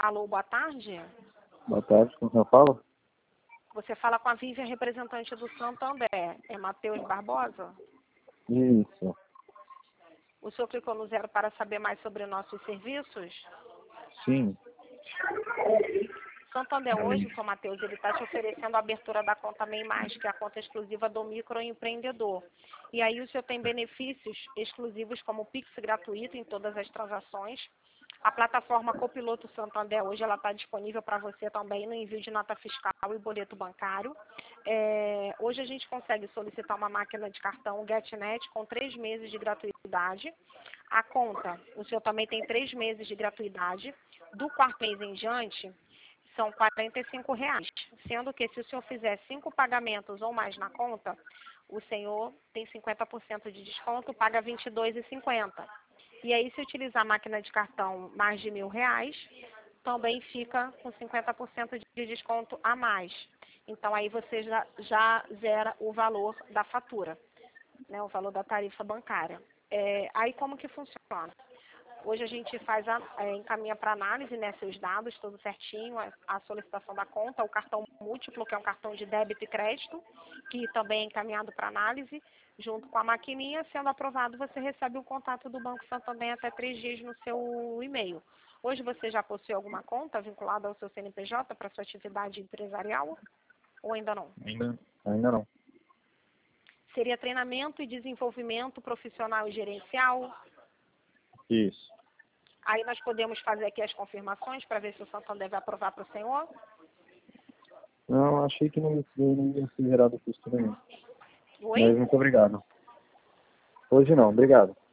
Alô, boa tarde. Boa tarde, com quem eu falo? Você fala com a Vivian, representante do Santander. É Matheus Barbosa? Isso, O senhor clicou no 0 para saber mais sobre nossos serviços? sim. Santander hoje, seu Matheus, ele está te oferecendo a abertura da conta MEI+, que é a conta exclusiva do microempreendedor. E aí o senhor tem benefícios exclusivos como o Pix gratuito em todas as transações. A plataforma Copiloto Santander hoje ela está disponível para você também no envio de nota fiscal e boleto bancário. Hoje a gente consegue solicitar uma máquina de cartão GetNet com 3 meses de gratuidade. A conta, o senhor também tem 3 meses de gratuidade. Do quarto mês em diante, são R$ 45, sendo que se o senhor fizer 5 pagamentos ou mais na conta, o senhor tem 50% de desconto, paga R$ 22,50. E aí, se utilizar a máquina de cartão mais de R$ 1.000, também fica com 50% de desconto a mais. Então, aí você já zera o valor da fatura, né, o valor da tarifa bancária. Aí, como que funciona? Hoje a gente encaminha para análise, né, seus dados, tudo certinho, a solicitação da conta, o cartão múltiplo, que é um cartão de débito e crédito, que também é encaminhado para análise, junto com a maquininha. Sendo aprovado, você recebe o contato do Banco Santander até 3 dias no seu e-mail. Hoje você já possui alguma conta vinculada ao seu CNPJ para sua atividade empresarial? Ou ainda não? Ainda não. Seria treinamento e desenvolvimento profissional e gerencial? Isso. Aí nós podemos fazer aqui as confirmações para ver se o Santander vai aprovar para o senhor. Não, achei que não ia ser gerado custo nenhum. Oi? Mas muito obrigado. Hoje não, obrigado.